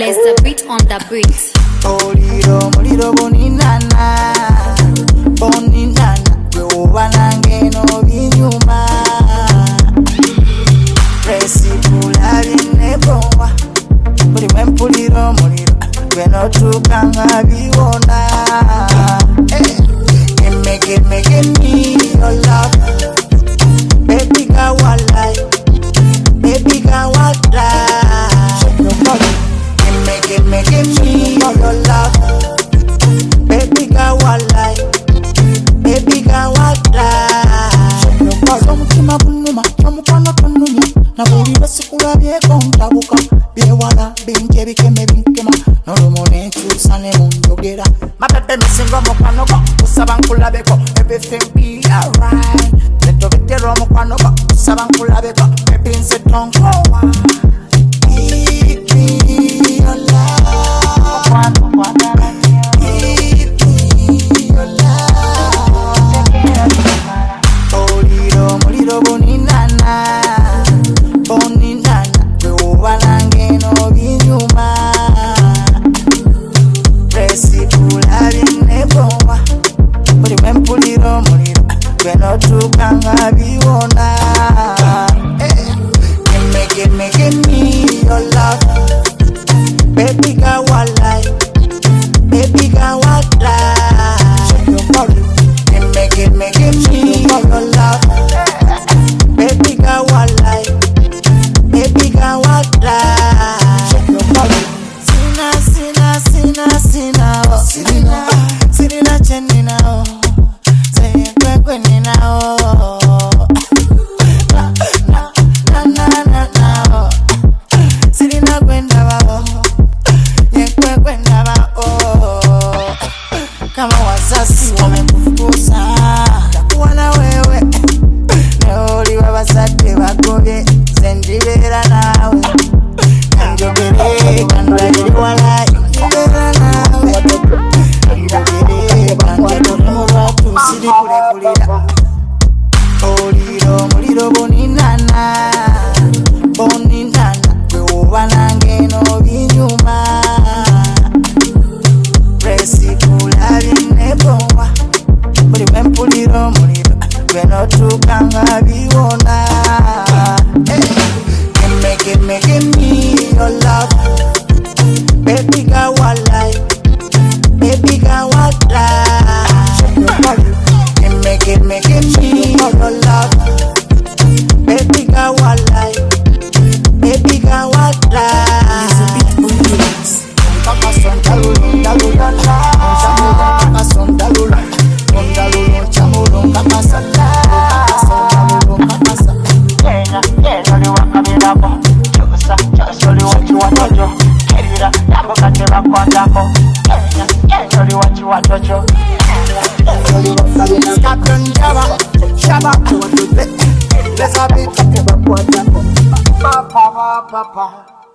Bless the beat on the beat. Muliro, muliro boninana, boninana, weoba nange no binyuma. Resipula binebowa, buli mwempuliro muliro, beno tukanga biwona. Give me your love, baby girl, walai, baby girl, walai. Give me your love, baby girl, walai, baby girl, walai. Somukima bunuma, somukwana tunuma, na buri basikula bye kontabuka, bye wala binje bikeme binkema, nolomone chusane munjogera. My baby missing mukwano go, usaba nkulabeko, everything be alright. Leto bitero mukwano go, usaba nkulabeko, baby nze tonkowa. Give me your love, give me your love. Muliro, muliro boninana, boninana, weoba nange no binyuma. Resipula binebowa, buli mwempuliro muliro, beno tukanga biwona. Give me your love, baby girl, walai, baby girl, walai. Give me your love, baby girl, walai, baby girl, walai. Sina chenina oh, say kwenina oh, na oh, sina kwenda ba oh, kwenda ba oh. Kama wasasi wamekufukuza, takuwa na wewe, neoli wabasate bagobye, sendibera nawe, kanjogere kandagiri walai, ibera nawe. Muliro, muliro boninana, boninana, weoba nange no binyuma. Resipula binebowa, buli mwempuliro muliro, beno tukanga biwona. Give me your love, baby girl, walai, baby girl, walai. Give me your love, baby girl, walai, baby girl, walai. Kaka son dalulu, dalula la, kaka son dalulu, dalulu chamulu, kaka son dalulu, kaka son. Yeah, only one coming up. Just only what you want to do. Get it up, I'm gonna get up on that one. Yeah, only what you want to do. Captain Java, Shabba, let's have it. Papa, papa.